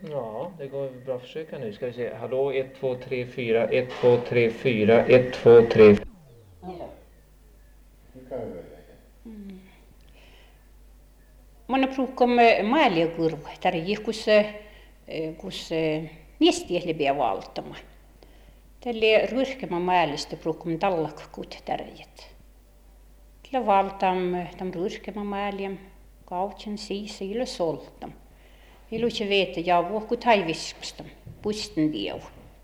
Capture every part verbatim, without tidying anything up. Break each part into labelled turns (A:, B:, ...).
A: Ja, det går bra att försöka nu. Ska vi se. Hallå, ett, två, tre, fyra, ett, två, tre, fyra, ett, två, tre.
B: Ja, nu kan vi välja.
C: Mm. Mana pruukom maalia kurva, tarji kus kus niestiehli pia valtama. Tälle ryhkemä maalista pruukom tallakkut tarjit. Tällä valtam tam ryhkemä maaliam kautsen siis ilo soltam. Iluche veete ja vuokku taiviskustam puisten dieu.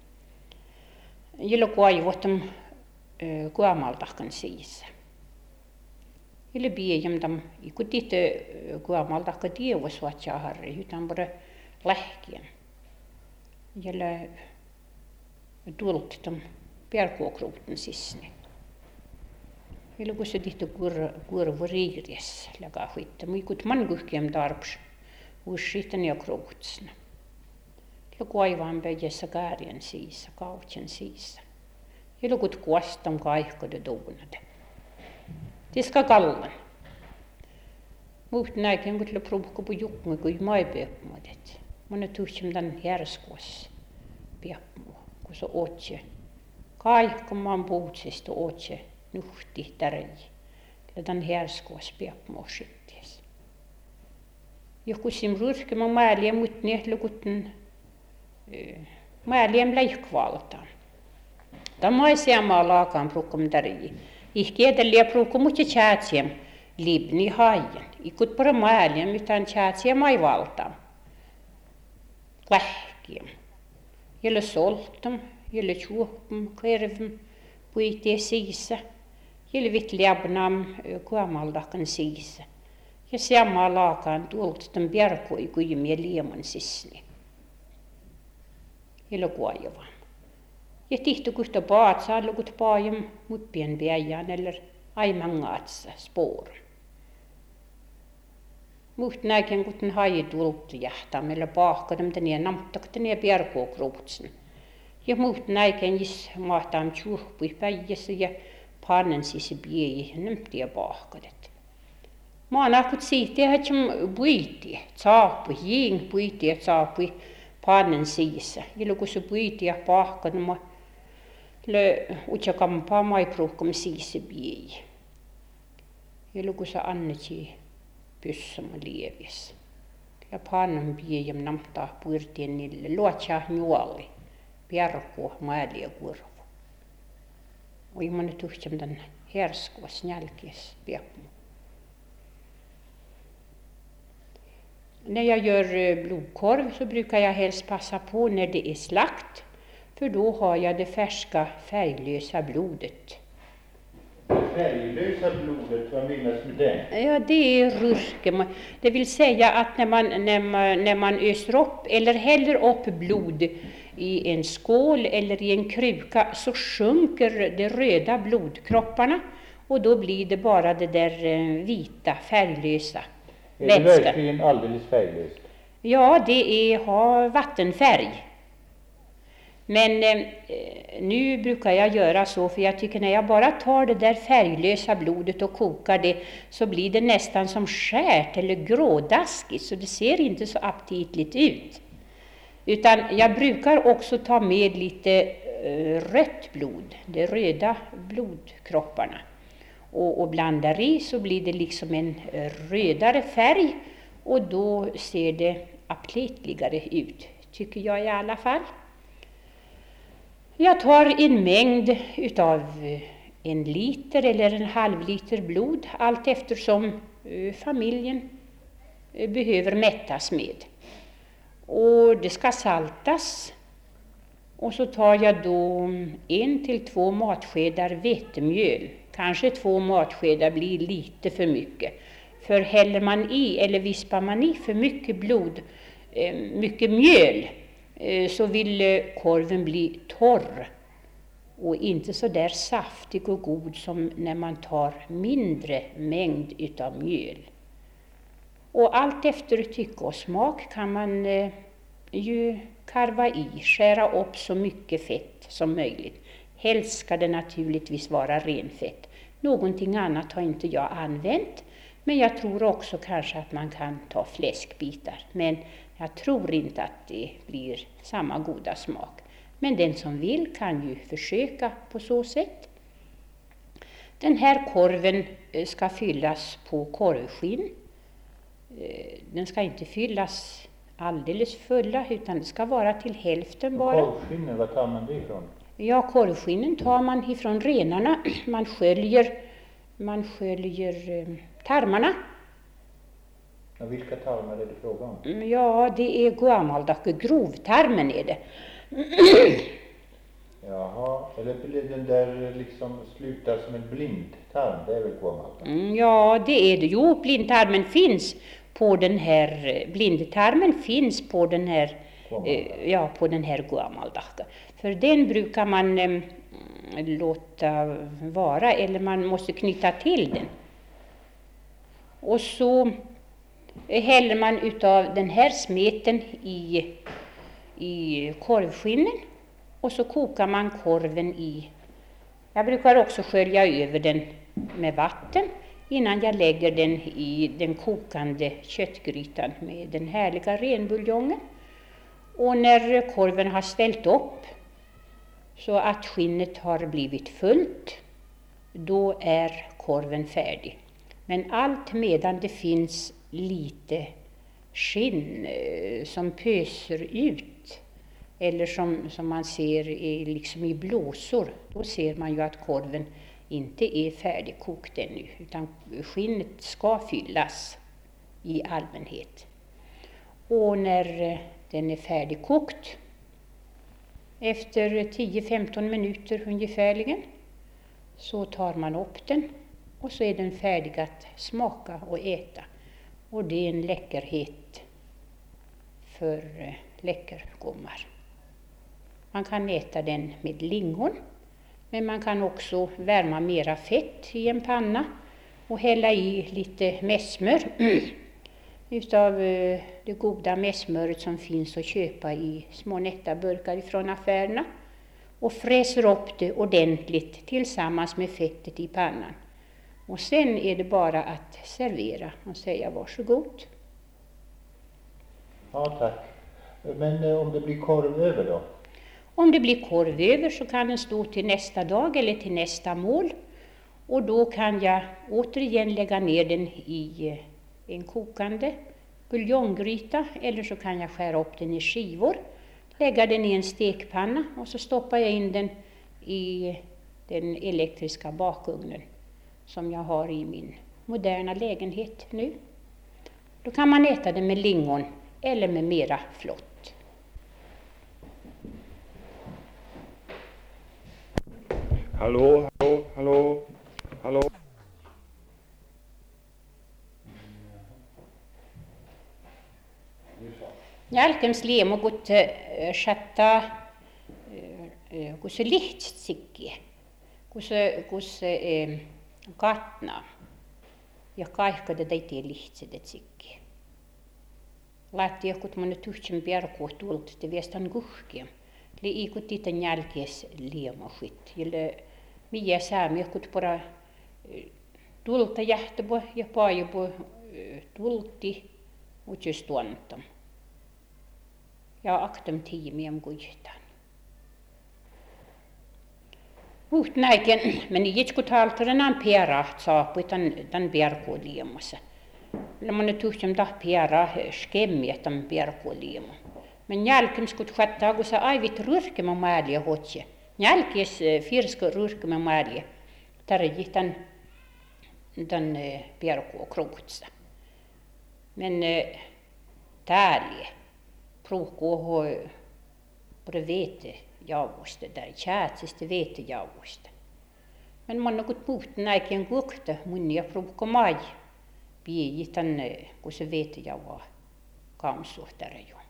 C: Ilo kuaivotam kuamaltakan siis. Ilo biejam tam ikutit kuamaltakka dievos vatsaharri hytan bara lähkien. Ilo tulktam perkuokruuten sisne. Ilo kun se tihti kurva riiries laga huitta. Muikut manguhkiem tarps. Uushitan ja kruutsna. Ilo kuaivaan päijässä käärien siisa, kautsen siisa. Ilo kut kuastam kaihkode duunade. Tiska kallan. Muut näkeen kut lo pruukku pu jukmu kui mai peapmuudet. Mona tuhtsam dan järskos peapmu, kun se otse. Kaihkomaan puutsista otse nuhti tärji. Ja dan järskos peapmu sitties. Joku sim ryhkemä maaliem mut niehlukuten maaliem läikvaltaan. Tämä ei seamaa laakaan pruukkom tärji. Ihki edelleen pruukko mutta tjäätsiem libni haajan. Ikut para maaliem mitään tjäätsiem ei valtaan. Lähkiem. Jelle soltam, jelle tjuoppam, kervim, puitie siisa. Jelle vit läbnam kuamaldakan siisa. Ja seamaa laakaan tuoltaan bjärkoi kuimia lieman sisni. Jelle kuajavam. Ja tihti kusta paat saallukut paajam muppien päijään eller aimangaatsa spoor. Muht näkeen kuten haji tultu jähtää meillä paahkadam tänne namtakten ja bjärkuokruutsen. Ja muht näkeen jis mahtaam tjuhpui päijässä ja pannen sisi biei nämtiä paahkadet. Mä näkut siitä hätsam puitia, saapui, jiing puitia, saapui pannen siisa. Jilo kun se puitia paahkadama le utjakampaa mai pruukkom siisi biei. Jilo kun se annetsi pyssama lievies. Ja pannen biei namtaa puirtien niille luotsaa nuoli, bjärkua maalia kurvu. Oi mä nyt uhtsam tän herskuas nälkies piapmu. När jag gör blodkorv så brukar jag helst passa på när det är slakt. För då har jag det färska färglösa blodet.
B: Färglösa blodet, vad menas med det?
C: Ja, det är rurke. Det vill säga att när man, när man, när man öser upp eller häller upp blod i en skål eller i en kruka så sjunker de röda blodkropparna och då blir det bara det där vita färglösa.
B: Är det verkligen alldeles färglöst?
C: Ja, det är, har vattenfärg. Men eh, nu brukar jag göra så för jag tycker när jag bara tar det där färglösa blodet och kokar det så blir det nästan som skärt eller grådaskigt så det ser inte så aptitligt ut. Utan jag brukar också ta med lite eh, rött blod, de röda blodkropparna. Och, och blandar i så blir det liksom en rödare färg och då ser det aptitligare ut, tycker jag i alla fall. Jag tar en mängd utav en liter eller en halv liter blod allt eftersom familjen behöver mättas med. Och det ska saltas. Och så tar jag då en till två matskedar vetemjöl. Kanske två matskedar blir lite för mycket. För häller man i eller vispar man i för mycket blod, mycket mjöl, så vill korven bli torr och inte så där saftig och god som när man tar mindre mängd utav mjöl. Och allt efter tycke och smak kan man eh, ju karva i, skära upp så mycket fett som möjligt. Helst ska det naturligtvis vara renfett. Någonting annat har inte jag använt. Men jag tror också kanske att man kan ta fläskbitar. Men jag tror inte att det blir samma goda smak. Men den som vill kan ju försöka på så sätt. Den här korven ska fyllas på korvskinn. Den ska inte fyllas alldeles fulla utan det ska vara till hälften bara.
B: Korvskinnen, vad tar man det ifrån?
C: Ja, korvskinnen tar man ifrån renarna. Man sköljer, man sköljer tarmarna.
B: Ja, vilka tarmar är det fråga om?
C: Ja, det är guamaldacke, grovtarmen är det.
B: Jaha, eller blir den där liksom slutar som en blindtarm, det är väl guamaldacke?
C: Mm, ja, det är det. Jo, blindtarmen finns på den här, blindtarmen finns på den här, eh, ja, på den här guamaldacke. För den brukar man eh, låta vara, eller man måste knyta till den. Och så häller man utav den här smeten i, i korvskinnen. Och så kokar man korven i, jag brukar också skölja över den med vatten innan jag lägger den i den kokande köttgrytan med den härliga renbuljongen. Och när korven har ställt upp så att skinnet har blivit fullt, då är korven färdig. Men allt medan det finns lite skinn som pöser ut, eller som, som man ser i, liksom i blåsor, då ser man ju att korven inte är färdigkokt ännu, utan skinnet ska fyllas i allmänhet. Och när den är färdigkokt, efter tio till femton minuter ungefärligen, så tar man upp den och så är den färdig att smaka och äta. Och det är en läckerhet för läckergommar. Man kan äta den med lingon, men man kan också värma mera fett i en panna och hälla i lite mässmör utav det goda mässmöret som finns att köpa i små nätta burkar ifrån affärerna, och fräser upp det ordentligt tillsammans med fettet i pannan. Och sen är det bara att servera och säga varsågod.
B: Ja, tack. Men eh, om det blir korv över då?
C: Om det blir korv över så kan den stå till nästa dag eller till nästa mål. Och då kan jag återigen lägga ner den i en kokande buljonggryta, eller så kan jag skära upp den i skivor, lägga den i en stekpanna och så stoppar jag in den i den elektriska bakugnen som jag har i min moderna lägenhet nu. Då kan man äta den med lingon eller med mera flott.
A: Hallå, hallå, hallå, hallå.
C: Jälkems liemu, kun shattaa, kun se lihtsikki, kun se, kun se katna ja kaikkada teitiin lihtsedet sikki. Laatti jokut monen tuhtsen bjärkuut tulta, te viestan kuhkia. Li ikut titan jälkees liemusit. Jille miä säämi jokut pora tulta jähtäpä ja paajupä tulti utjus tuontam. Ja aktam tiimiem kuihtaan. Uht näiken, men jitskut haltaren an pieraht saapui tan, tan bjärkuun liemassa. Lämmönen tuhtjam tah pierah skemmiä tan bjärkuun liemu. Men jälkimskut chattaa, kun sä aivit ryrkemä määliä hotje. Jälkies firska ryrkemä määliä. Tarji tan, tan bjärkuun krokutsa. Men tääliä. Pruukkuoho både vete jauvosta tai tjäätsistä vete jauvosta. Men man nokut muut näikien kuokta munia pruukko mai. Pii tänne kun se vete jauva kamsuhtare jo.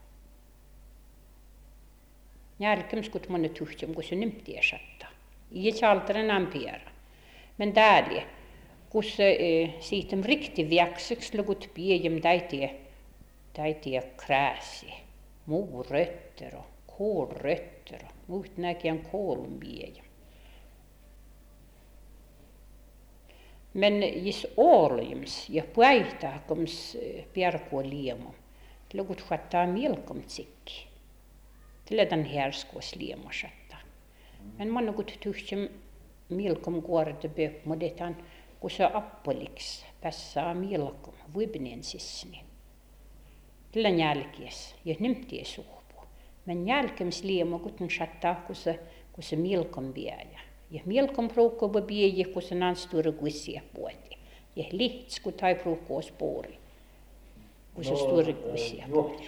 C: Jälkemskut man tuhtjam kun se nimtiä sattaa. I chaltaren ampiera. Men dääliä kun se siitem rikti viakseks lugut piejem täitiä täitiä krääsiä. Morötter och kålrötter och muut näkien koolunbiejä. Men jis orlims ja puaitahkoms piarko liemo. Lugut xatta mielkom tsikki. Tiledan härskos liemo xatta. Men man lugut tuhtsem mielkom kuorte bök modetan kusa appoliks pässä mielkom vibnensisni. Tilan jälkies ja nimtie suhpu. Men jälkems liemo kutun xatta kusa kusa mielkom biaja. Ja mielkom pruukko bieje kusa nansture kuisia puoti. Ja lichts kutai pruukko spori. Kusa sture kuisia puoti.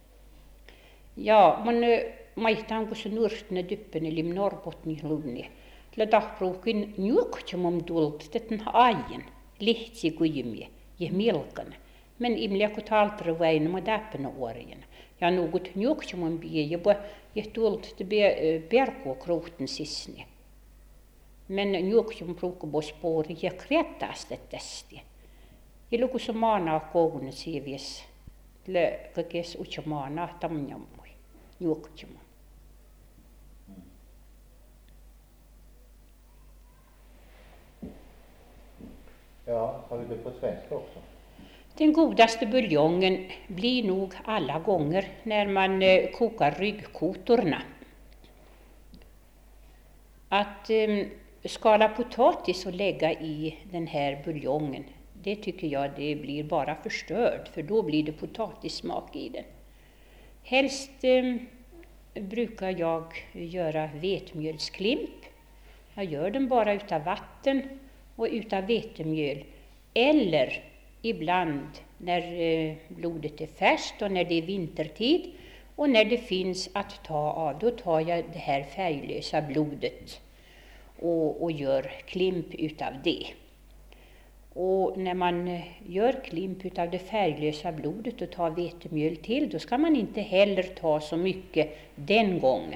C: Ja man maihtaan kusa nurtne dyppene lim Norrbotni lunni. Tla tahpruukin njuktjumom tult tetten aien lihtsi kujimie ja mielkan. Men imliä kun taltre väinä mä täppänä orjena. Ja nugut njuktjumom bieje ja tult te perko kruhten sisne. Men njuktjum pruukko bo spori ja krettaste tästi. Ja luku se maanaa kougune siivies. Le kakes utja maanaa tamnjammui. Njuktjumom.
B: Ja, har vi det på svenska också?
C: Den godaste buljongen blir nog alla gånger när man eh, kokar ryggkotorna. Att eh, skala potatis och lägga i den här buljongen, det tycker jag det blir bara förstörd, för då blir det potatissmak i den. Helst eh, brukar jag göra vetmjölsklimp. Jag gör den bara utav vatten och utav vetemjöl. Eller ibland när eh, blodet är färskt och när det är vintertid och när det finns att ta av, då tar jag det här färglösa blodet och, och gör klimp utav det. Och när man gör klimp utav det färglösa blodet och tar vetemjöl till, då ska man inte heller ta så mycket den gången.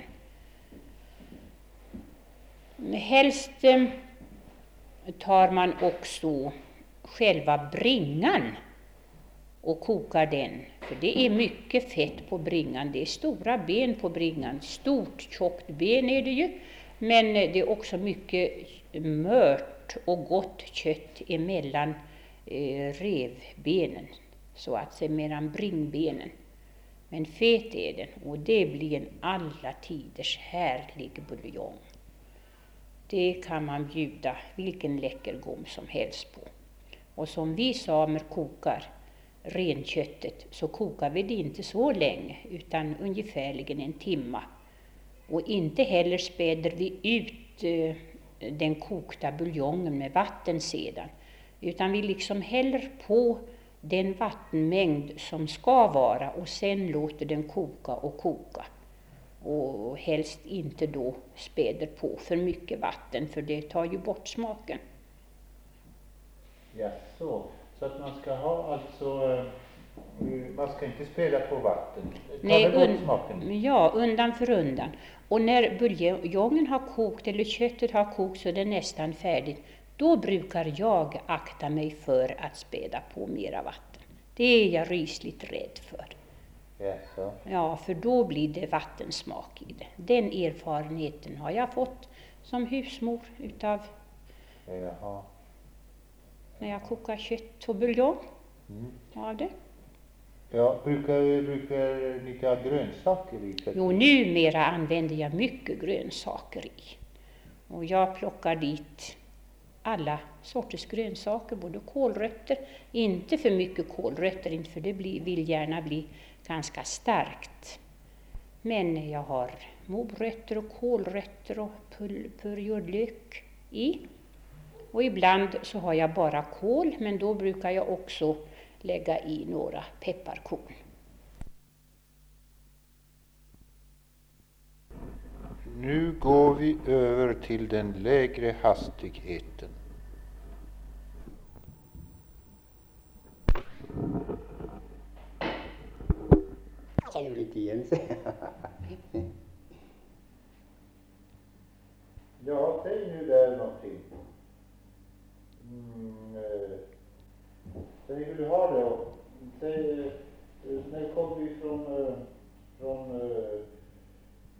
C: Helst eh, tar man också själva bringan och kokar den. För det är mycket fett på bringan. Det är stora ben på bringan. Stort tjockt ben är det ju. Men det är också mycket mört och gott kött emellan eh, revbenen. Så att säga mellan bringbenen. Men fet är den och det blir en alla tiders härlig buljong. Det kan man bjuda vilken läckergom som helst på. Och som vi samer kokar renköttet så kokar vi det inte så länge utan ungefärligen en timma. Och inte heller späder vi ut eh, den kokta buljongen med vatten sedan. Utan vi liksom häller på den vattenmängd som ska vara och sen låter den koka och koka. Och helst inte då späder på för mycket vatten för det tar ju bort smaken.
B: Ja, så. Så att man ska ha alltså, man ska inte spela på vatten.
C: Nej, un- ja, undan för undan. Och när buljongen har kokt eller köttet har kokt så är det nästan färdigt. Då brukar jag akta mig för att späda på mera vatten. Det är jag rysligt rädd för.
B: Ja, så.
C: Ja, för då blir det vattensmak i det. Den erfarenheten har jag fått som husmor utav
B: Jaha.
C: när jag kokar kött och buljong.
B: Mm.
C: Av det.
B: Ja, brukar, brukar ni ha grönsaker i köttet?
C: Jo, numera använder jag mycket grönsaker i. Och jag plockar dit alla sorters grönsaker, både kålrötter, inte för mycket kålrötter, inte för det blir, vill gärna bli ganska starkt. Men jag har morötter och kålrötter och purjolök i. Och ibland så har jag bara kål, men då brukar jag också lägga i några pepparkorn.
B: Nu går vi över till den lägre hastigheten.
D: Känner du lite igen sig?
B: Ja, säg nu där någonting. Mm, eh, säg hur du har det. Och säg, eh, när kom vi från, eh, från eh,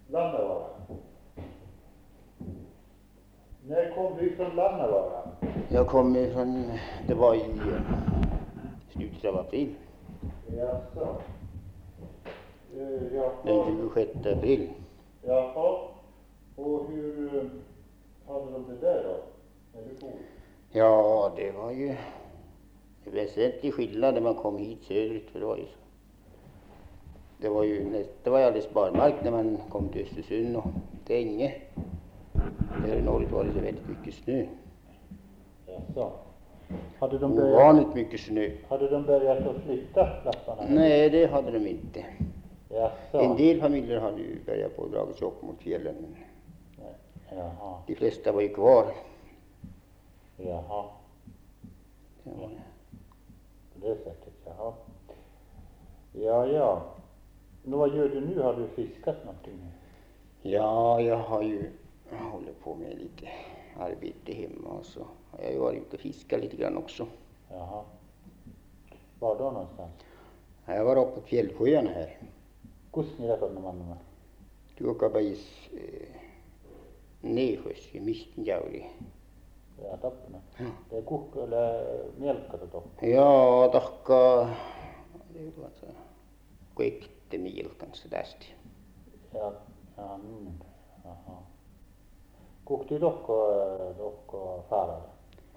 B: Lannavaara? När kom vi från Lannavaara?
D: Jag kom ifrån, det var i eh, slutet av april,
B: Jaså? Eh, Jaha.
D: den tjugosjätte april.
B: Jaha. Och hur eh, hade de det där då? När du bor?
D: Ja, det var ju en väsentlig skillnad när man kom hit söderut, för det var ju så. Det var ju näst, det var ju alldeles barmark när man kom till Östersund och Änge. Där i norrut var det så väldigt mycket snö.
B: Jaså? Hade de börjat,
D: Ovanligt mycket snö.
B: hade de börjat att flytta lapparna?
D: Nej, det hade de inte.
B: Jaså?
D: En del familjer hade ju börjat på dragits upp mot fjällen, men
B: Jaha.
D: de flesta var ju kvar.
B: Jaha.
D: Det var det.
B: På det sättet, jaha. Ja, ja. Nå, vad gör du nu? Har du fiskat någonting?
D: Ja, jag har ju jag håller på med lite arbete hemma, och så har jag ju varit ute och fiskat lite grann också.
B: Jaha. Var då någonstans?
D: Jag var uppe på fjällsjöarna här.
B: Kusnilla tuonne mannamaan.
D: Tuokabajis eh, Neihös ja Mistenjauri.
B: Ja, Tappana.
D: Ja.
B: Det är kuhka eller mielkkata tokko.
D: Ja, tahka tuota, koekte milkanssa tästä.
B: Ja, ja, mm. Jaha. Kuhti tokko, tokko faaralla.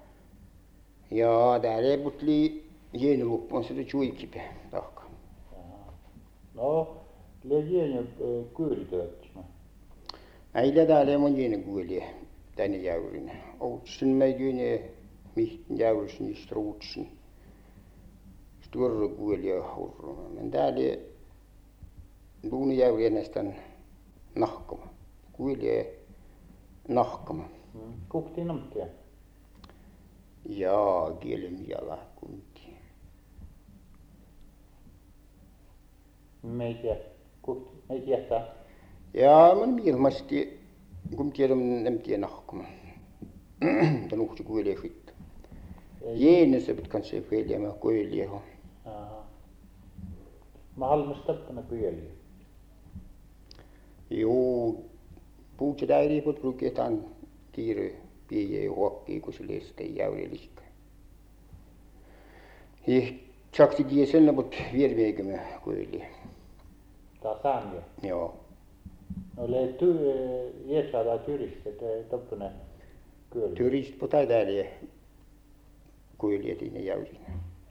D: Ja, där är butli genuluppuun se tjuikipe tahka.
B: Jaha. No, le gene kyylitöötsmä.
D: Äillä täällä on gene kuulie tänne jäyrin. Outsin mä gene mihtin jäyrisin struutsin. Större kuulie hurruna. Men täällä duuni jäyri nästan nahkama. Kuulie nahkama.
B: Mm. Kuhti namtia.
D: Ja, kielemiala kunti.
B: Meitä, kuhti, meitä jättää.
D: Ja, man mielmasti kun tiedän nämtiä nahkama. Tän uhti kuulie skitta. Jeenessä pit kanssa kuulie mä kuulie ho.
B: Jaha. Mä halmas tappana kyöliä.
D: Joo, puutse täyrii pot bruketaan tiiri piie huokkii kun se leste jäyri liikka. Ja saksi tiesellä pot vierveikymä kuulie.
B: Tää säännö.
D: Joo.
B: No le ty, jätsaada tyristet, tappana kyöliä.
D: Turist på täällä kuulie tinne jäyrin.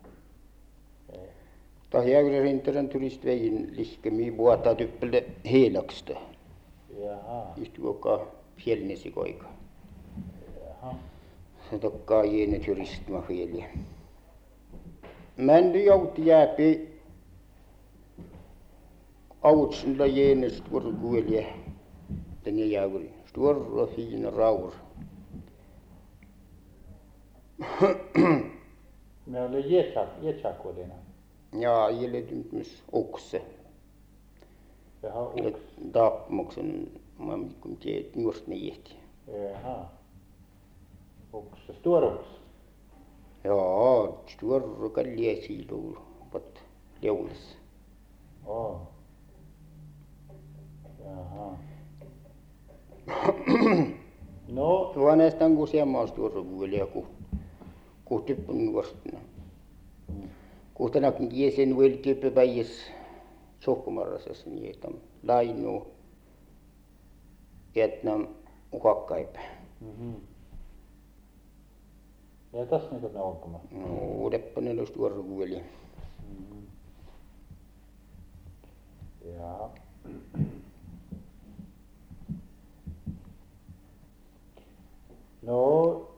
D: Ta jäyri rintaran turistvägin liikka mi puhutaan typpelde helaksta.
B: Jaha.
D: Istuukaa fjällnesikoika.
B: Jaha.
D: Se tokkaa jene turistma fjälli. Men du jouti jääpi autsilla jene stor kuelje tänne jäyri. Stor och fin raur.
B: Me oli jätsak, jätsakuolina.
D: Ja jäljetymys okse.
B: Jaha, uks.
D: Tappmuksen mä kun tiedät just niihti.
B: Jaha. Uks. Stor uks.
D: Ja, stor kalliesilu pot leulis.
B: Oh. Jaha. No,
D: Tuo nästan kun semmoista stor kuelje ku ku typpun nuostina. Kuhtanakin kiesen velkyypä päijäs sokkumarrasas niin, että lainu Vietnam uhakkaipä.
B: mhm. Ja tas niinku ne olkama.
D: No, deppanen olisi tuossa kuuli.
B: Mhm. Ja. No,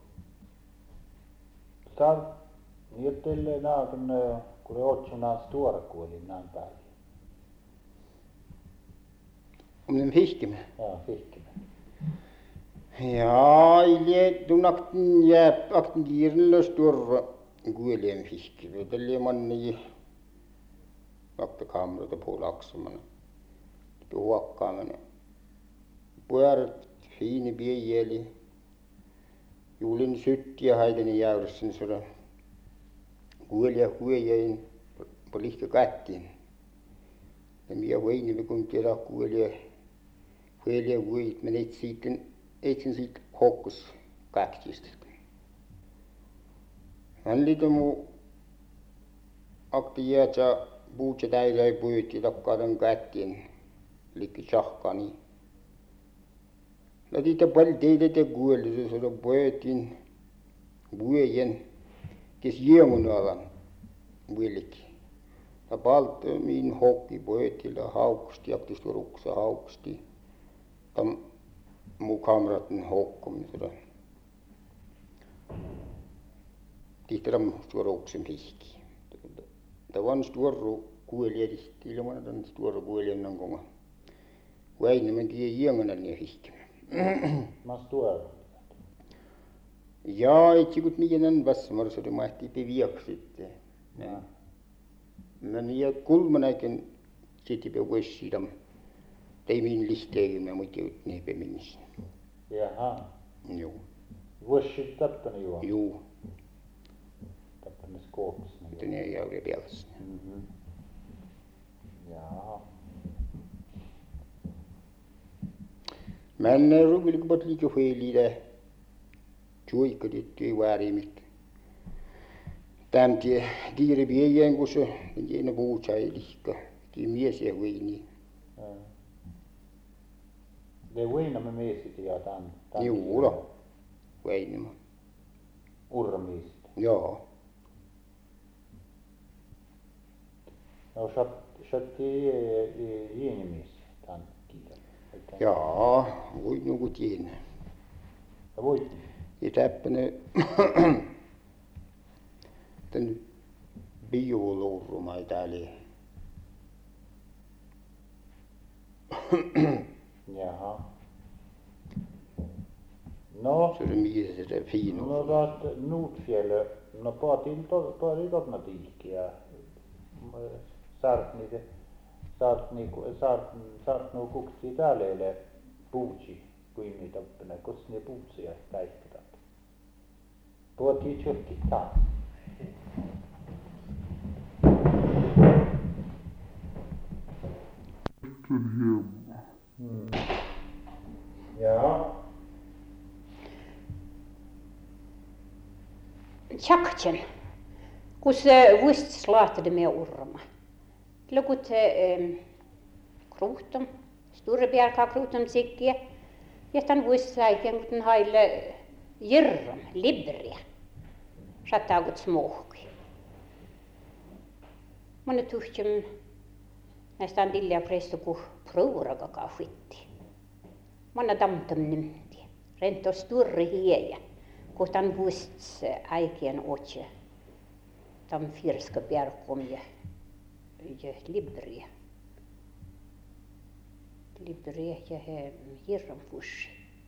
B: sä miettelee naakan, kun ne otsuna stora kuoli näin päälle.
D: Om den fiskemme.
B: Ja, fiskimä.
D: Ja, ilje tunaktin jää aktin kiirillä stora kuulien fiskemme. Tälle manni vaikka kamerata puolaksamana. Tuokkaamana. Puolet fiini piejeli. Julin syttiä haitani jäyrissä soda. Kuulia kuujain polihka kattiin. Ja minä vein me kun tiedä kuulia kuulia kuulit menet sitten etsin siitä hokkus kaksista. hän liitä mu akti jäätsä puutse täillä ei puhutti takkaa tämän kättien likki sahkani. Läti te paljon teille te kuulle, se on puhutin vuojen, kes jiemun alan vuolikki. Ja palta min hokki puhutilla haukusti, aktis turuksa haukusti. Tam mu kamratin hokkum sitä. Tihtäram turuksen pihki. Det var en stor kuelje, ilman den stora kueljen någon gång. Väinä men tie jängarna ner fick.
B: Man står.
D: Ja, inte gut mig en vassmar så det måste be viaksit. Men men jag kulmanäken sitter på vässidam. Det är min listegi med mot ut ner på minst.
B: Jaha.
D: Jo.
B: Vuosit tappani juo.
D: Jo.
B: Tappani skåpsna.
D: Den är jag det bäst.
B: Mhm. Jaha.
D: Men ruvilik bort lika skälig det. Tjoika det i väärimit. Tämti diiri biegen kun se ene puutsai lika. Ti mies ja huini.
B: Ja. Det är vuina med miesit ja tämän.
D: Jo då. Väinimä.
B: Urmiesit.
D: Ja.
B: No shatti jenimies tämän kiitä.
D: Ja, voi nuku tienä.
B: Ja voit.
D: Ja täppänä tän biolourumai täällä.
B: Jaha. No.
D: Se on mies se fino.
B: No taat Nordfjälle. No paatin to pari totna tiikkiä. Saart niitä saart niinku saart saart no kukti täällä puutsi kuin niitä oppina kos ne puutsia täittävät. Tuotiin tjokki taas. Hmm. Ja.
C: Tjaktjen, kun se vuost slaatade med urma. Lukut kruutum, Sturebjärka kruutum sikkiä. Ja tämän vuost säikän, kun den haille jirram, libriä. Sattaagut smohki. Mone tuhtjum nästan tillia presto ku pruuraga fitti. Mone damtum nymti. Rento sturri hiejä. Kun tämän vuost äikien otse. Tämän firska bjärkom ja ja libriä. Libriä ja he jirram vuosi.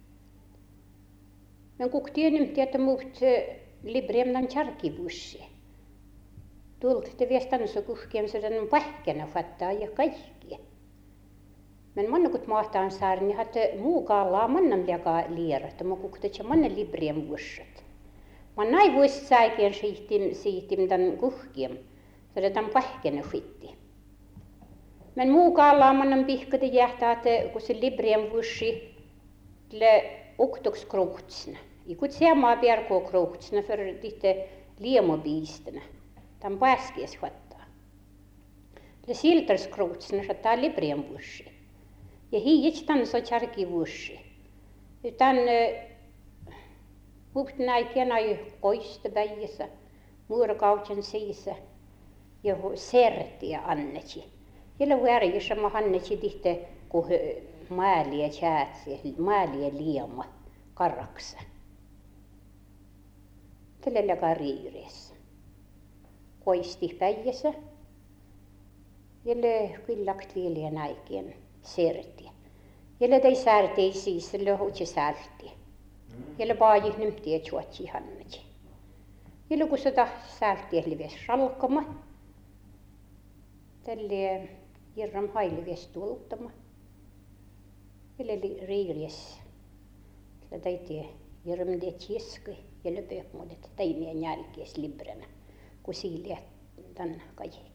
C: Men kuktiin nymti, että muut libremnan charkivuosi. Tullut te viestän så kuhkien sedan pähkänä fattaa ja kaikki. Men manna kut mahtaan saarni hat muukaalla mannan liakaa liirat, ma kukte manna librem vuoset. Man näi vuosi säikien siihtim siihtim tämän kuhkien, sedan pähkänä fitti. Men muukaalla mannan pihkate jähtää, kun se librem vuosi le uktoks kruutsna. I kut semaa bjärkoo kruutsna för ditte liemobiistena. Tämän pääskies fattaa. Le silterskruutsna sattaa librem vuosi. Ja hiiits tän so charki vuosi. Tän muhtin äikien ai koiste väijässä, muurakautsen siisä ja sertiä annetsi. Jälleen värjässä mä annetsi tihte, kun maalia tjäätsi, maalia liema karraksa. Tällä riireessä. Koisti väijässä. Jälleen kyllakt vielä äikien sertiä. Jälleen tei särtei siis, jälleen huutsi sälti. Jälleen paajih nymtiä tjuotsi hannetsi. Jälleen kun sitä sältiä lives salkama. Tälle jirram hailives tuoltama. Jälleen riireessä. Tällä teitie jirram det tjiskui. Jälleen pökmuudet teimien jälkees libränä. Kun siiliä tän kaikki.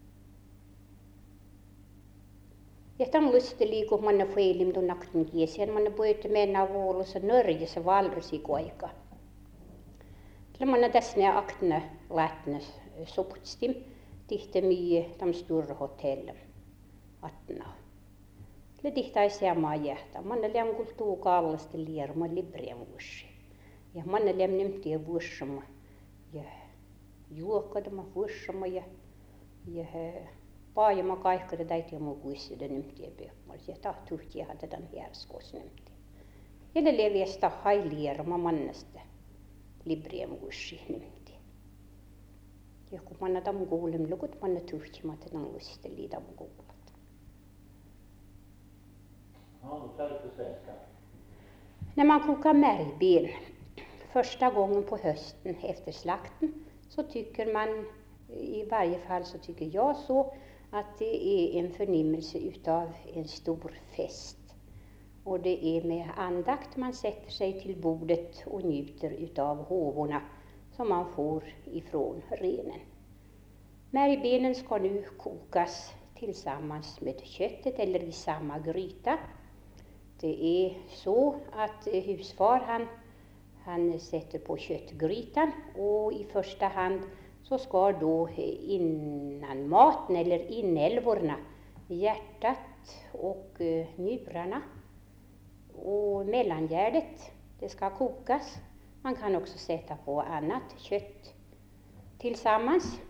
C: Ja tämän lusteli, kun manna feilim tuon naktin kiesi, ja manna puhutti mennä vuolossa nörjässä valrasi koika. Lemonna tässä ne aktne lähtne soputstim tihtemi tam stora hotell atna. Le tihtais sama jähtä. Manne lem kultuu kallasta lierma librem vuosi. Ja manne lem nimti vuosima ja juokadama vuosima ja ja paajama kaikkada täytyy mu vuosida nimti pehmal ja tahtuhti hada dan järskos nimti. Ja le leviästä hai lierma mannasta librem vuosi nimti. Ja kun manna tam kuulem lukut manna tuhtimat dan vuosisteli tam kuulat. När man kokar märgben första gången på hösten efter slakten så tycker man, i varje fall så tycker jag så, att det är en förnimmelse utav en stor fest. Och det är med andakt man sätter sig till bordet och njuter utav håvorna som man får ifrån renen. Märgbenen ska nu kokas tillsammans med köttet eller i samma gryta. Det är så att husfar han, han sätter på köttgrytan och i första hand så ska då innan maten eller inälvorna, hjärtat och njurarna och mellangärdet, det ska kokas. Man kan också sätta på annat kött tillsammans.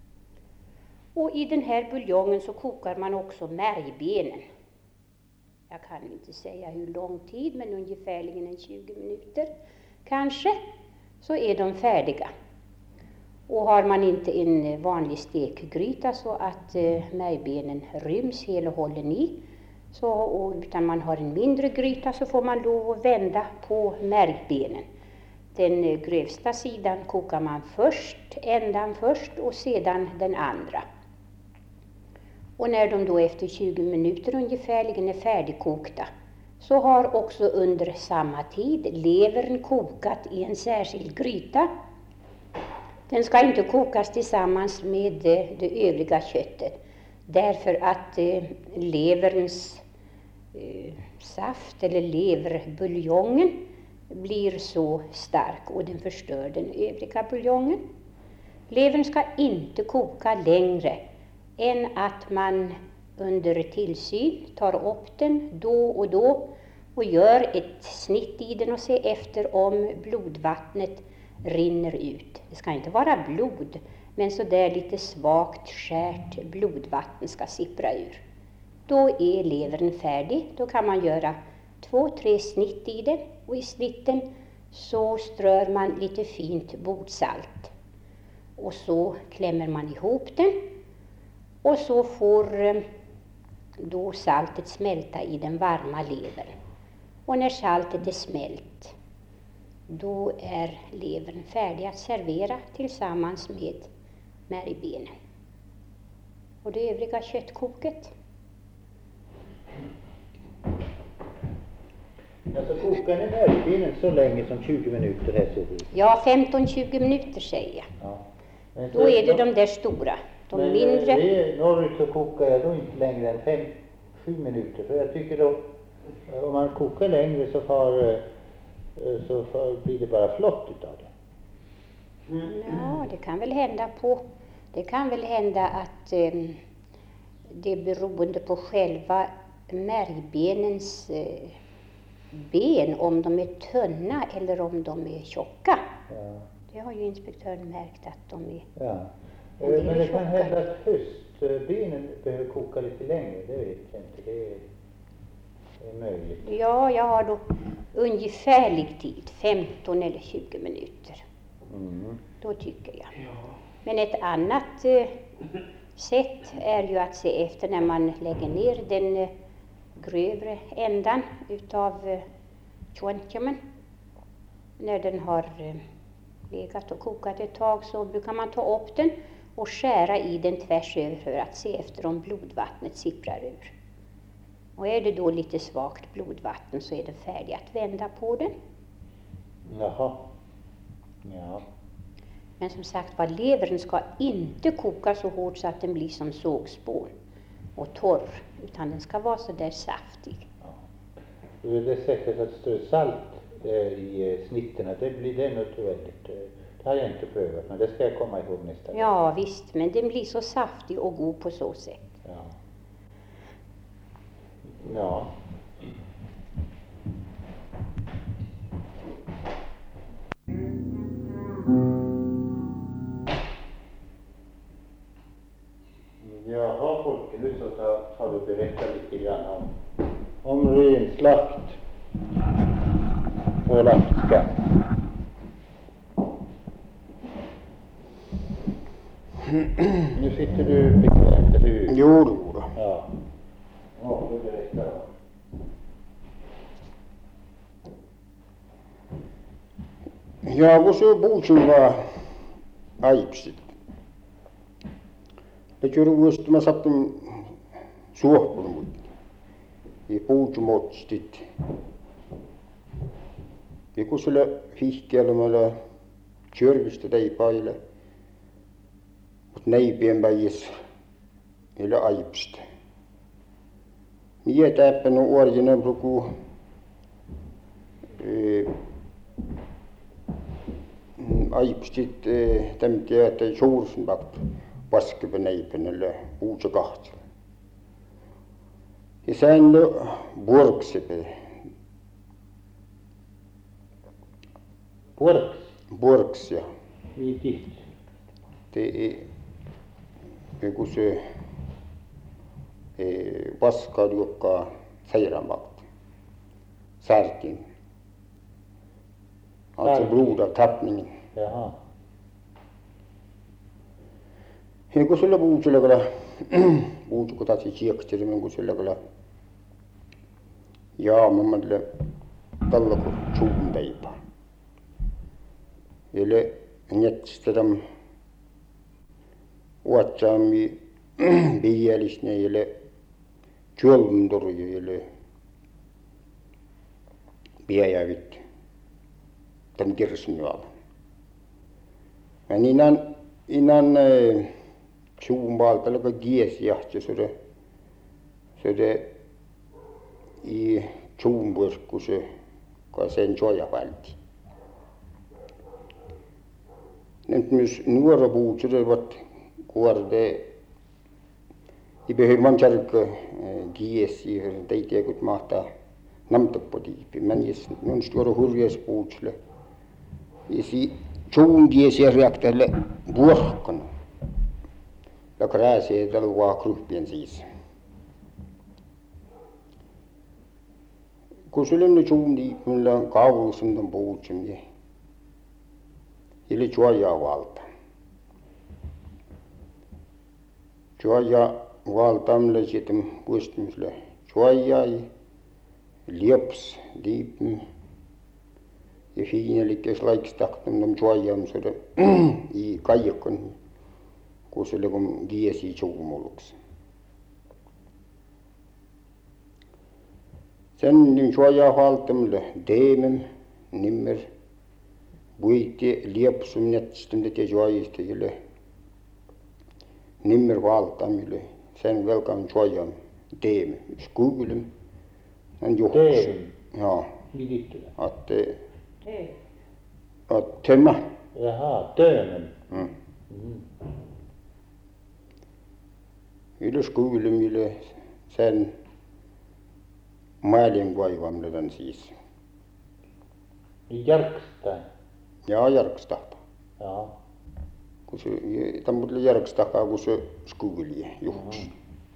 C: Och i den här buljongen så kokar man också märgbenen. Jag kan inte säga hur lång tid, men ungefärligen en tjugo minuter kanske, så är de färdiga. Och har man inte en vanlig stekgryta så att eh, märgbenen ryms hela och hållen i, så, och, utan man har en mindre gryta så får man lov att vända på märgbenen. Den eh, grövsta sidan kokar man först, ändan först och sedan den andra. Och när de då efter tjugo minuter ungefärligen är färdigkokta så har också under samma tid levern kokat i en särskild gryta. Den ska inte kokas tillsammans med det, det övriga köttet därför att eh, leverns eh, saft eller leverbuljongen blir så stark och den förstör den övriga buljongen. Levern ska inte koka längre än att man under tillsyn tar upp den då och då och gör ett snitt i den och ser efter om blodvattnet rinner ut. Det ska inte vara blod, men så där lite svagt skärt blodvatten ska sippra ur. Då är levern färdig. Då kan man göra två, tre snitt i den och i snitten så strör man lite fint bordsalt. Och så klämmer man ihop den. Och så får då saltet smälta i den varma levern. Och när saltet är smält, då är levern färdig att servera tillsammans med märgbenen. Och det övriga köttkoket.
B: Alltså kokar ni märgbenen så länge som tjugo minuter här ser det?
C: Ja, femton till tjugo minuter säger jag.
B: Ja. Men
C: Då är det de där stora. De
B: men
C: mindre.
B: Det, norrut så kokar jag då inte längre än fem sju minuter. För jag tycker då, om man kokar längre så, får, så får, blir det bara flott utav det.
C: Ja, det kan väl hända på. Det kan väl hända att eh, det är beroende på själva märgbenens eh, ben, om de är tunna eller om de är tjocka.
B: Ja.
C: Det har ju inspektören märkt att de är.
B: Ja.
C: En del
B: Men det kan
C: tjocka.
B: hända att höstbenen behöver koka lite längre, det vet jag inte. Det är, det är möjligt.
C: Ja, jag har då ungefärlig tid, femton eller tjugo minuter.
B: Mm.
C: Då tycker jag. Men ett annat eh, sätt är ju att se efter när man lägger ner den eh, grövre ändan utav eh, tjontjamen. När den har eh, legat och kokat ett tag så brukar man ta upp den och skära i den tvärs över för att se efter om blodvattnet sipprar ur. Och är det då lite svagt blodvatten så är det färdigt att vända på den.
B: Jaha. Ja.
C: Men som sagt var, levern ska inte koka så hårt så att den blir som sågspån och torr, utan den ska vara så där saftig.
B: Ja. Det sättet att strö salt eh, i eh, snitterna, det blir det något väldigt, eh, Det har jag inte prövat, men det ska jag komma ihåg nästa gång.
C: Ja visst, men den blir så saftig och god på så sätt.
B: Ja. Ja. Jaha Folke, nu så tar, tar du berätta lite grann om, om renslakt på laxskatt. Nu sitter du bekvämt, eller hur?
D: Jo då.
B: Ja. Ja, du berättar då.
D: Ja, kun se puutsuva aipsit. Ja juuri mä sattun suohpunut. Ja puutsumotstit. Ja kun sillä fihkeällä mällä tjörvistä teipaille. Mut neipien päijäs. Eli aipsit. Mie täppänä uorjinen pluku. Aipstit tämmöisiä, että suursin paktu paskepä neipänellä puutsa kahtsa. Ja sen burksepä.
B: Burks?
D: Burks, ja.
B: Viitit?
D: Det är kun se paskaa, joka sairaanmaakt. Särkin. Alltså blodavtappningen.
B: Jaha.
D: Ja kun sillä puutsella kyllä, puutsu kun tatsi siekstelimen, kun sillä kyllä jaamamalle tällä kun suun teipaa. Eli jätsistädäm uatsaami biielisne, eli tjölmtorju, eli biejävit. Tämän kirsinjuolla. Ja innan, innan äh, suun paalta oli kies jahti, så det, så det i suun purkku se, kun sen joja välti. Nyt myös nuora puut, så det var kuorde, i behöver man kärka äh, kies i, det ei tiedä, kun mahtaa namtakko tiipi. Men jos on stora hurjas puutsille, ja si suuntiin serjäktälle vuorkana. Ja krääsee tällä vaakruppien siis. Kun sillä on suuntiin, millä on kaulusun ton puutsimia. Eli juojaa valta. Juojaa valta, millä sitten puistumiselle juojaa ja lieps, liipmi. Ja siinä eli jos laikstaktum on juojaan, så det i kaikon, kun sillä kun kiesi suumuluksi. Sen niin juojaa valtamille deemem, nimmer, puitti liepsum jätstundet ja juojista, eli nimmer valtamille. Sen velkaan juojaan deemem, skugulem, on juhus.
B: Deemem?
D: Ja.
B: Vidittynä?
D: Att att tömma.
B: Jaha, tönen.
D: Mm.
B: Mm.
D: Ylös kuulumille sen maalin vaivaminen siis.
B: Järkstä?
D: Ja järkstahta.
B: Jaha.
D: Kun se tammutille järkstakaa, kun se skuulie juhus. Mm.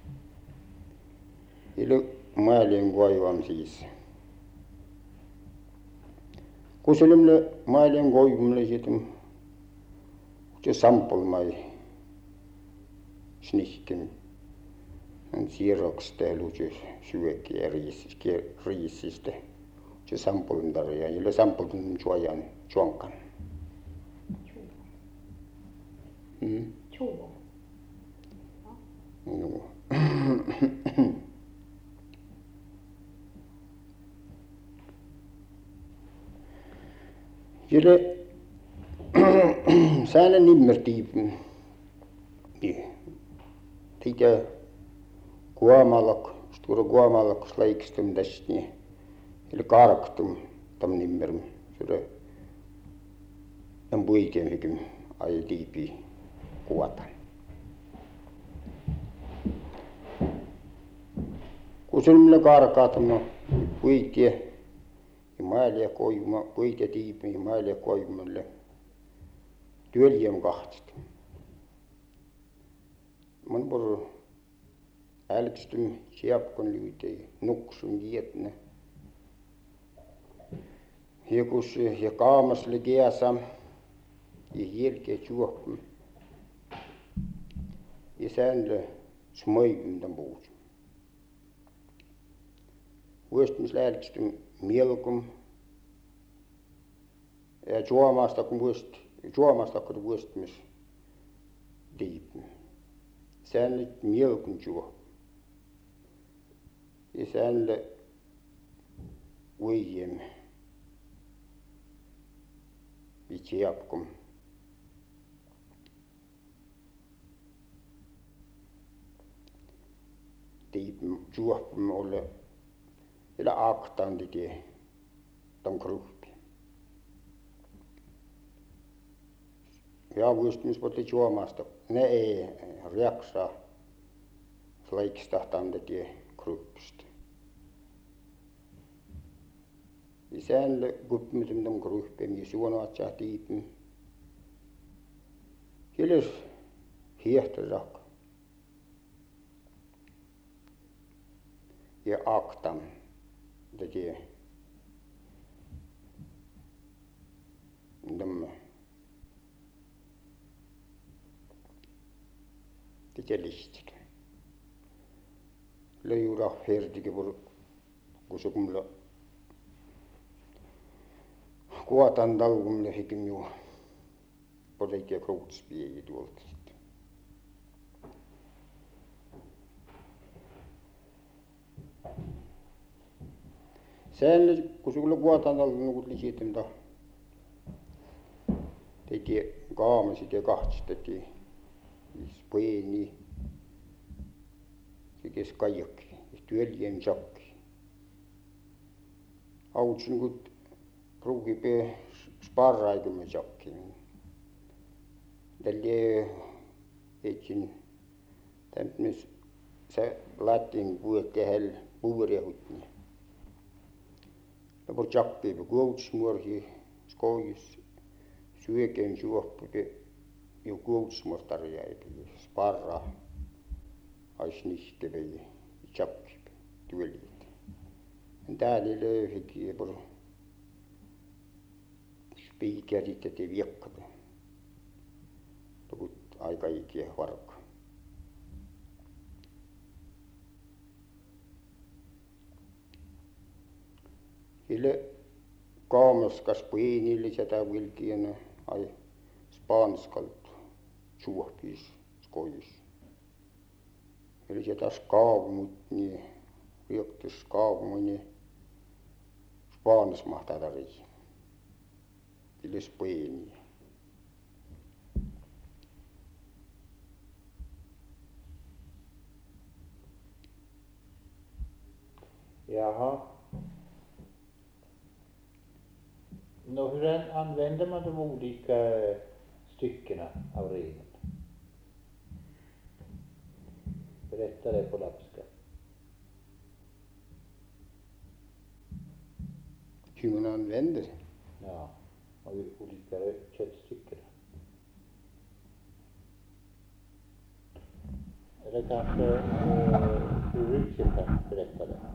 D: Eli maalin vaivam siis. Kun se oli minulle maalin koivumille sitten, se sampulmai snihken. Hän siirroksistelu se syöki ja riisistä. Se sampulin tarjoaa, jolle sampulin suojan suonkan. Mm.
C: Joo.
D: Joo. Jolle säännön nimmertiipin. Tiitä kuomalak, stora kuomalak slaikistum tästä niin. Eli karktum tam nimmerm. Så det en puitien hykin ai tiipi kuotan. Kun sillä karkaat on puitie ja maalia koijuma, puitie tiipi ja maalia koijumalle työljem kahtit. Mun por älkstyn siapkon lyytei nuksun jietne. Ja kus ja kaamas likiässä ja hirkeä juoppu. Ja säännö smoikuntan puus. Vuostimis älkstyn mielkum. Ja juomasta kun vuost, juomasta kun vuostimis diippi. Säännö mielkum juoppu. Ja säännö uijem. Vitsi jatkum. Tiipim juoppum olle ila aktaan tie ton gruppi. Ja vuostimis poti juomasta. Ne ei reaksaa laikstahtaan tie gruppista. Ja säännö kuppimisem ton gruppim ja suonaat saa tiipim. Hiljas hiehtosak. Ja aktam tekee nämä tekee listik. Leijura hertike por kusukumla kuotan talkumle hikim ju på tekee kroutspiegi tuolta. Sen kun sulla kuotaan ollut nukut lisitin ta tekee kaamasit ja kahtstettiin pieni tekee kaikki työljen sakki. Autsin kun ruukipee sparraikumme sakki. Tälle etsin tämmöis se lattiin puhutti hel puurehutni. Ja por jakki på gårdsmorhi skojus syöken juoppuke jo gårdsmortarjaipi sparra aisnihke vei jakki työlit. En täällä löyhiki por spiikerit ja te viekkade. Tukut aika ikiä varka. Ile kaamaskas pienille sitä vilkienä ai spanskalt suohpis skojus. Eli se taas kaavumut niin riektis kaavumuni spans mahtaa tarvii. Ile pieniä.
B: Jaha. No hur använder man de olika styckena av revet? Berätta det på lapska.
D: Hur man använder?
B: Ja, och olika köttstycken. Eller kanske eh, hur Richard kan berätta det.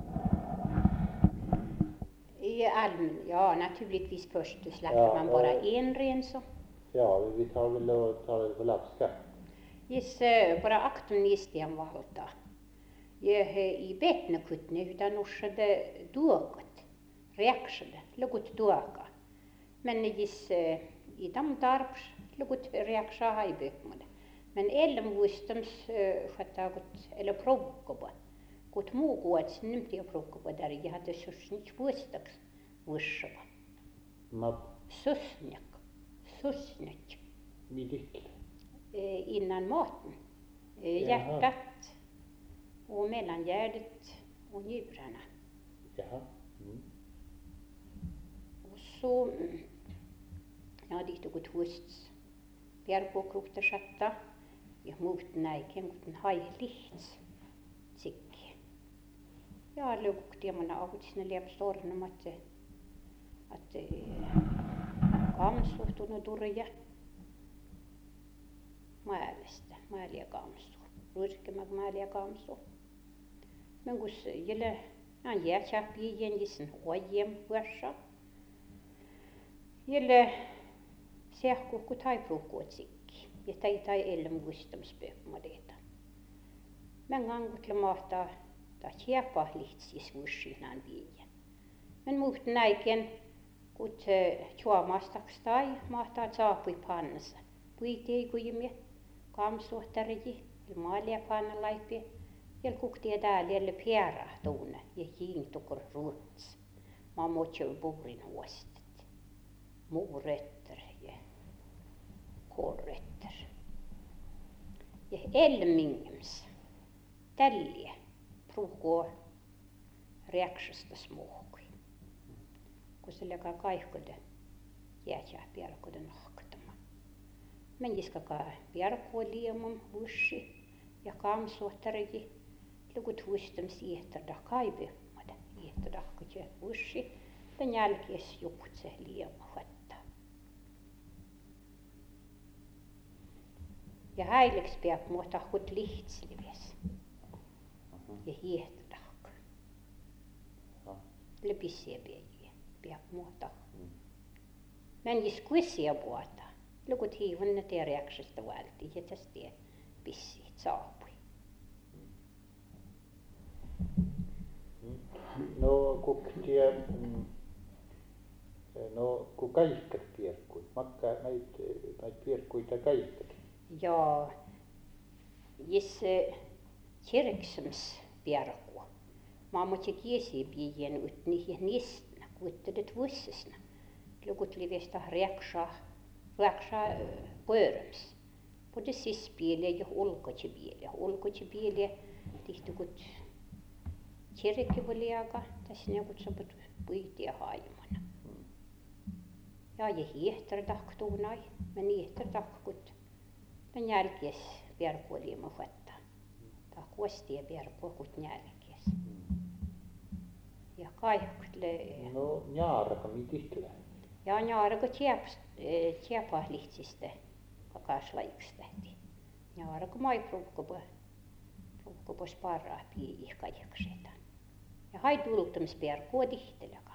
C: I allmän, ja naturligtvis först slaktar
B: Ja,
C: man bara
B: eh.
C: en ren så.
B: Ja, vi tar väl och tar det på lapska.
C: Yes, bara aktun niistian valta. Je i betnekutne utan ursade duokat. Reaksade, lugut duoka. Men jis i dam tarps lugut reaksa haibökmade. Men ellem vuistams schattagut eller provkoba. Kut muu kuots nimti ja provkoba där jag hade susnich vuistaks vussava.
B: Ma
C: Susnjak. Susnjak.
B: midik.
C: Innan maten. Hjärtat och mellangärdet och njurarna.
B: Jaha. Mm.
C: Och så Ja tihti kun tuosts. Pierkuokrukta satta. Ja muut näikin, kun hai lihtsi. Tsikki. Ja lökukti mana avut sinne liian sornamat. Att kamsu tunnu turja. Määlästä, määliä kamsu. Ruiskemag määliä kamsu. Men kus jelle an jäätsä piien jisen huojem huossa. Jelle sähku ku taipruukkuotsikki. Ja tai tai ellem gustamispökmadeeta. Men gangutle mahtaa ta tjäpa lihtsis vussinan viien. Men muut näiken kut tjuamastaks tai mahtaa saapui pannassa. Puitei kujimie, kamsuhtarji, ilmaalia pannalaipi. Jel kuktia täällä jälle pierä tuunne ja hiintukur ruuts. Mä motsel buurin huostet. Muuretter ja korretter. Ja elmingems. Tälliä pruukoo reaksesta smuokui. Kun se lekaa kaihkude jäätää pierkude nahkatama. Men jiskakaa pierkua liemum vussi ja kamsuhtarji. Lukut huistam siehtada kaivemmada. Siehtada kutje vussi. Den jälkees jukutse liema huetta. Ja häileks peab muuta hut lihtslives. Ja hiehtadak. Lepissee peijä. Peab muuta. Men jis kuissia puhuta. Lukut hiivunne tee reaksesta valti. Ja tästä tee pissiit saapui.
B: No kuktia, no ku kaikkat pierkkuit, makka näit, näit pierkkuita kaikkat.
C: Ja jis kirksems pierkku. Mä muutsi kiesi piien utni ja nistna, kuittelet vussisna. Lukut livestä reaksa, reaksa pööröms. Både sispiele ja ulkotipiele. Ulkotipiele tihti kut kirkki vuoliaga, tässä ne kutsuvat puitia haimana. Ja ja hiehtar tahtuunai, men hiehtar tahkut. Den jälkees pierku oli muhetta. Ta kuostia pierku kut jälkees. Ja kaikle.
B: No njaaraka mitihtle.
C: Ja njaaraka tjeps tjepahlitsiste kakaslaiks tähti. Njaaraka mai pruukkupa pruukkupa sparraa pii kaikseeta. Ja hai tultams pierku tihtelekä.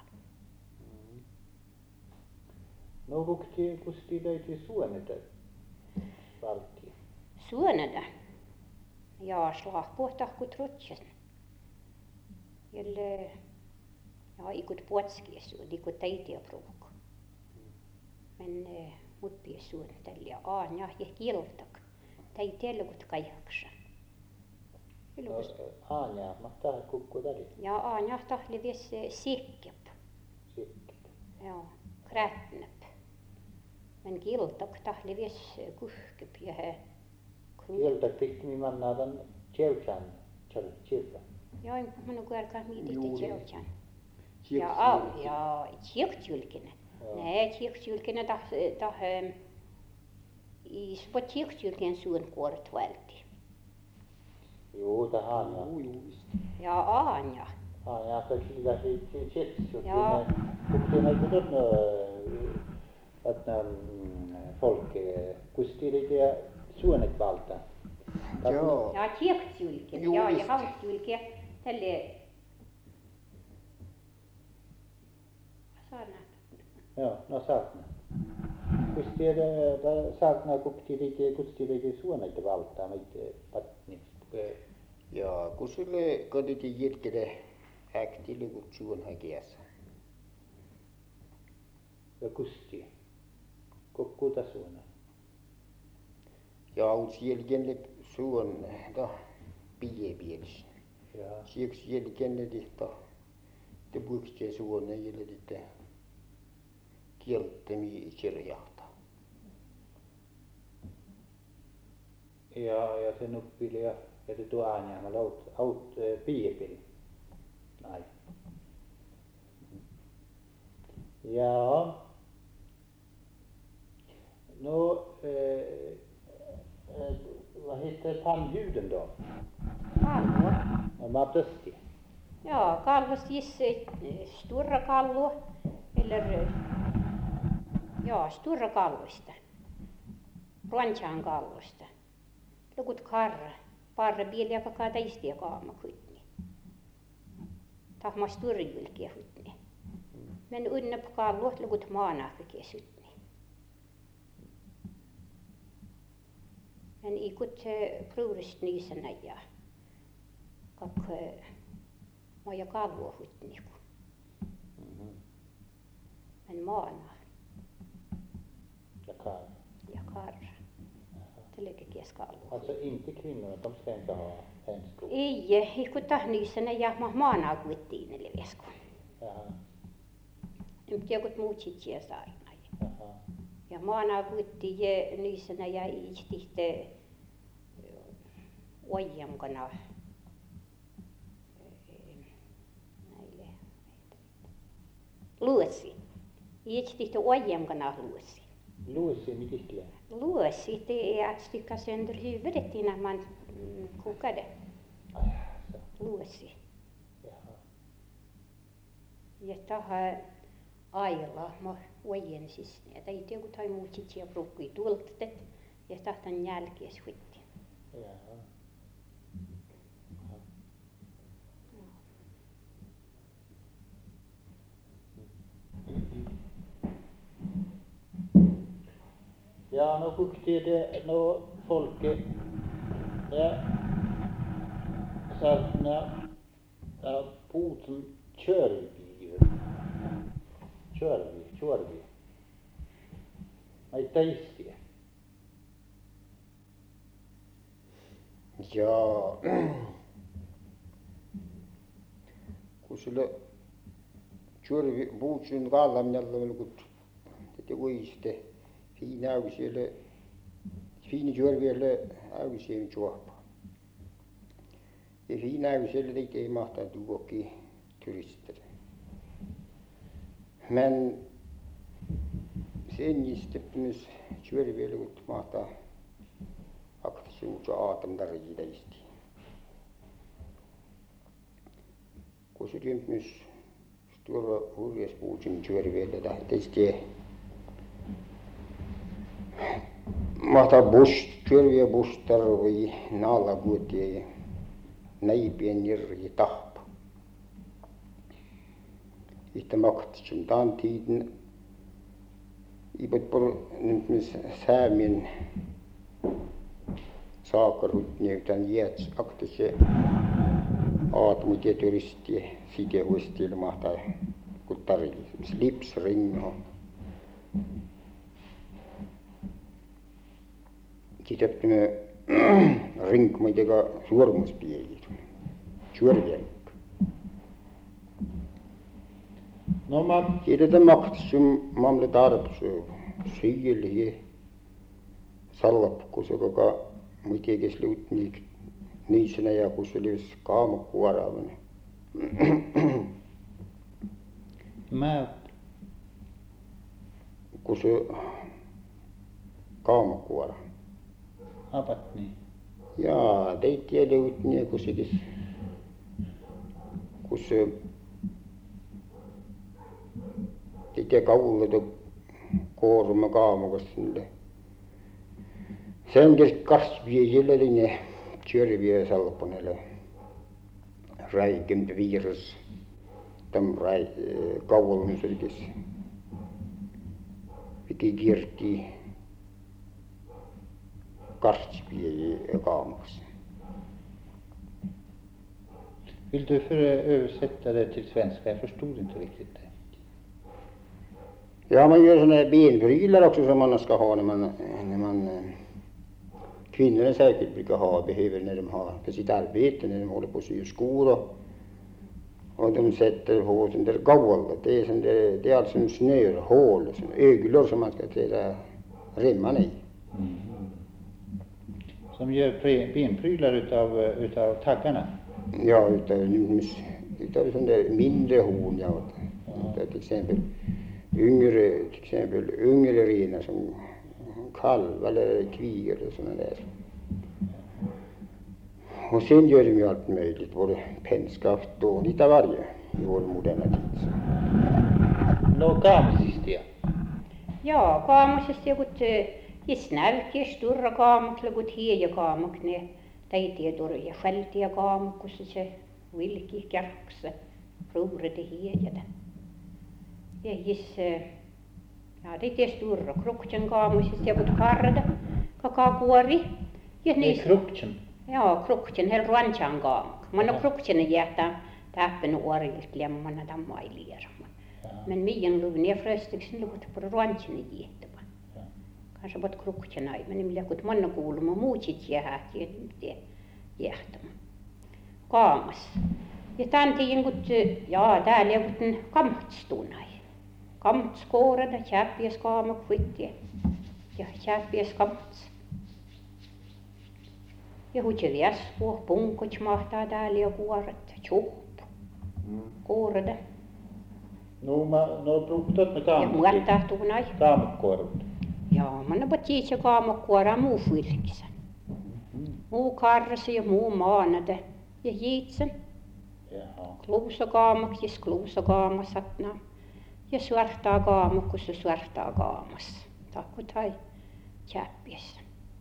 B: No kukti kusti löyti suoneta valtia.
C: Suoneta. Ja slahpuhta kut rutsen. Jelle ja ikut puotskies, ikut täitiä pruukku. Men mut pii suonetella ja aanja ja kiltak. Täitiä lukut kaihaksa.
B: No aanja, mahtaa kukku täli.
C: Ja aanja tahli vies sikkep.
B: Sikkep.
C: Ja krätnep. Men kiltak tahli vies kuhkep ja he.
B: Kiltak tihti mi mannaadan tjevchan, tjevchan.
C: Ja en minun kuerkaan mietittiin tjevchan. Ja a ja tjektjulkinen. Nej, tjektjulkinen tah tah i spot tjektjulkinen suun kuoret välti.
B: Joo, ta aanja.
C: Ja aanja.
B: Aanja, ka sillä se tjevchan.
C: Ja.
B: Kukti näitä todno, että folk kusti liitia suonet valta.
D: Joo.
C: Ja tjektjulkinen. Ja ja havtjulkinen tälle. Saarnat.
B: Joo, no saatna. Kusti ta saatna kukti liitia kusti liitia suonet valta meitä patnista.
D: Ja kun sulle koditi jirkele äktille kutsuun hakiassa.
B: Ja kusti. Kukkuuta suona.
D: Ja on sielläkin suon ta piepiels.
B: Ja.
D: Siksi jälkeen ta te puhuttiin suona jälkeen te kieltämi kirjahta.
B: Ja ja se nuppili ja ja te tuo aanja laut aut piepil. Näin. Ja tandljuden då?
C: Kallo.
B: No mä tõsti.
C: Ja, kalvosta gissar stora kallo eller ja, stora kallosta. Ruontsan kallosta. Lukut karra. Parra bieliä kakaa täistiä kaama kutni. Tahma sturjylkiä kutni. Men unnap kalluot lukut maanahkakia sytni. Men ikut pruurist niisänä ja kak maja kallua kutniku. Men maana
B: Ja karra.
C: ja karra. Telekekies kallua.
B: Alltså inte kvinnorna, de ska inte ha hemskor.
C: Ei, ikut tahniisänä ja ma maanaa kuttiin eli vesku.
B: Jaha,
C: Nyt jotkut muut sit jää saarna.
B: jaha.
C: Ja maana kutti je niisänä ja istihte ojamkana näille luossi. Istihte ojamkana luossi.
B: Luisi mitikkiä.
C: Luossi te att stycka sönder huvudet innan man mm, kokade.
B: Ai, så.
C: Luossi.
B: Jaha.
C: Ja taha aila ma ojen siis. Ja tai joku tai muut sit ja rukkui tulktet ja tahtan jälkees huitti.
B: Jaha. Ja, no kukti det, no folket, det sarna, ja, puut som körviv, körvi, körvi. Ai täistiä.
D: Ja kun sille tjurvi puutsun kallamnalla olkut tätä uiste fiina auguselle fiini tjurvielle augusien juoppa. Ja fiina auguselle teitä ei mahtaa tuokki turister. Men sen isteppimis tjurvielle kun mahtaa aktiivisuus aatam tarjitaisti. Kun se ryhmys stora hurjespuutsin tjurvielle tähteisti mahtaa bus tjurviä bustarvi naalakuutia näipien nirri tahpa. Ihtä maktisum taan tiiden ipot por nytmis säämin saakarut niitä jäts aktise aatmu tieturisti siitä huistil mahtaa kun tarvii slips ringo. Sitten me ring muitega suurmuspiiri. Tjurviel.
B: No mä,
D: Siitä maktisum mamle tarpsu syjeli sallapku joka muiteges luutnik niisenä ja kun se oli kaamakuoravana.
B: mä,
D: Kun se kaamakuora.
B: apat niin.
D: Jaa, teitti ja luutnik kun sekin kun se teitti kauletu kooruma kaamukas sille. Sen kes kasviesille linne tjurviä salponelle. Räikempi virus. Tam räi kauolun selkes. Viki kirti kasviä kaamukas.
B: Vill du för översätta det till svenska? Jag förstod inte riktigt det.
D: Ja, man gör såna här benprylar också som man ska ha när man, när man kvinnorna säkert brukar ha, behöver när de har för sitt arbete, när de håller på att sy skor och, och de sätter på sån där gaul. Det är, sån där, det är alltså en snörhål, sån öglor som man ska träda remmarna i.
B: Mm. Som gör pre- benprylar utav, utav taggarna?
D: Ja, utav, utav sån där mindre horn, ja. Utav till exempel yngre, till exempel yngre renar som kalv eller kvig eller sådana där. Och sen gör de ju allt möjligt, både pennskaft och lite av varje i vår moderna tid.
B: No kaamsistia.
C: Joo, kaamusesta joku isnälki, sturra kaamuk, joku hieja kaamuk, ne täitiä turja, skältiä kaamuk, kun se vilki kärkse, ruurete hiejätä. Ja is, ja täitiä sturra, kruksen kaamusesta joku karda, kakakuori. Ja
B: Ei
C: niistä,
B: kruksen.
C: joo, kruksen, hel ruanchan kaamuk. Mä no kruksen jäätä täppän uorilta lemmana tammai lieraman. Men mien luvun ja fröstiksen luvut på ruanchan jäätä. Kanske bort kruksen ai, men millä kun manna kuuluma muutsit jäähät ja te jäähtämä. Kaamas. Ja tanti jinkut, jaa, täällä joku kamtstunai. Kamts koorada, käppies kaamuk vittie. Ja käppies kamts. Ja hutsi viespuo, punkut mahtaa täällä ja kuoret, tjuhpu, kuoreda.
B: No, mä, no bruktot ne
C: Ja
B: kaamukki.
C: mueltaa tuunai.
B: Kaamukkuorut.
C: Joo, manna pot tiitsi kaamokkuoraa muu fylkisen. Muu karrasi ja muu maanada. Ja jiitsen.
B: Jaha.
C: Kluusa kaamok, ja kluusa kaamasatna. Ja suortaa kaamok, kun se suortaa kaamas. Takku tai käppiessä.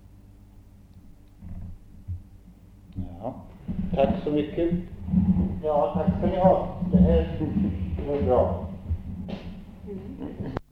B: Ja. Tack så mycket. Ja, tack ska ni ha. Det här det var bra.